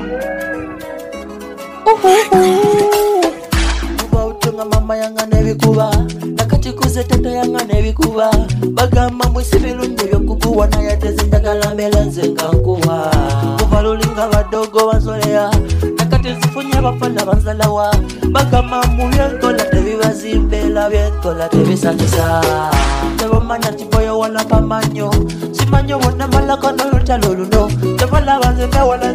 Utunga mama yanga nebikuba nakati kuze tata yanga nebikuba bagamba mwisibilunde byokukuwa na yateze ndagala melanze nkankuwa kuvalulinga badogo banzolea nakati zifunye bafana banzalawa bagamba mubyenkola tebibazimbela byenkola tebisakisa tebomanya tiboyo wala pamanyo simanyo wona malaka n'olutalo luno tebala banze bewala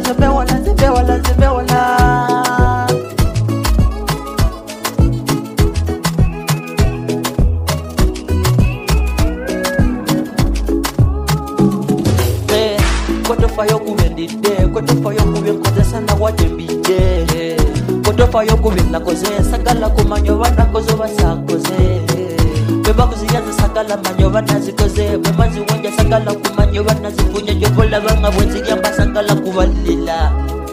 Kotofayo kubendide, kotofayo kubyenkoze sana wajembije Kotofayo kubenda koze, sagala kumanyo bana kozo basakoze Beba kuziyaza sagala manyo bana zikoze Bemazi wanja sagala kumanyo bana zifunye Jovola banga bwenzi gyamba sagala kubalila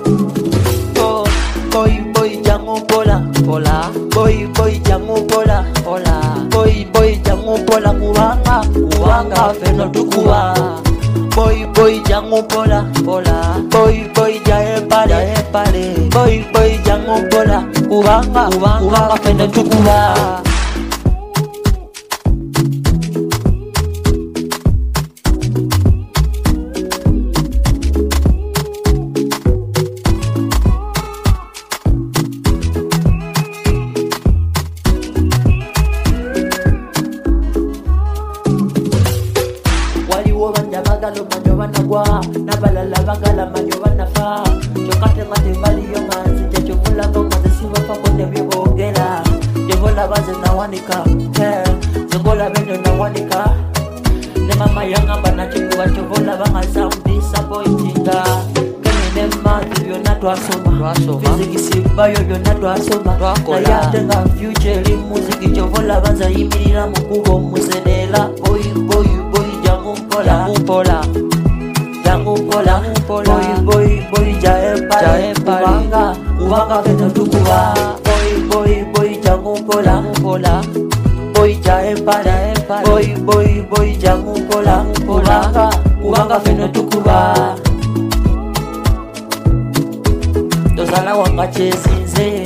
Boy jangu pola, pola Boy jangu pola, pola Boy jangu pola kubanga feno tukuwa Boy jangu pola, pola Boy jae pale Boy jangu pola kubanga feno tukuwa Bagalo manyo banagwa nabalala bagala manyo banafa chokate mate bali yo manzi chokula bonga siba pako nebogela jevola baze na wanika jevola bendo na wanika ne mama yanga bana chikuwa chovola banga sound disappointinga kene mathi yo natwa soma physics sibayo yo natwa soma na yatenga future music chovola baza imirira mukubo musedela boy jangu pola boy jae pale kubanga feno tukuwa boy jangu pola boy jae pale boy jangu pola kubanga feno tukuwa dozala wanga chesinze